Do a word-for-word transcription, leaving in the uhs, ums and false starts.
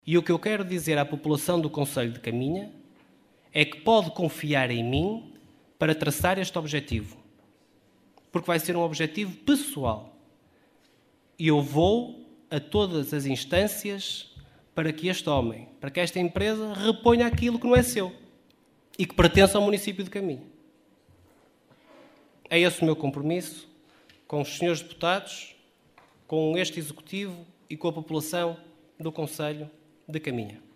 E o que eu quero dizer à população do concelho de Caminha é que pode confiar em mim para traçar este objetivo. Porque vai ser um objetivo pessoal. E eu vou a todas as instâncias para que este homem, para que esta empresa reponha aquilo que não é seu e que pertence ao município de Caminha. É esse o meu compromisso com os senhores deputados, com este Executivo e com a população do concelho de Caminha.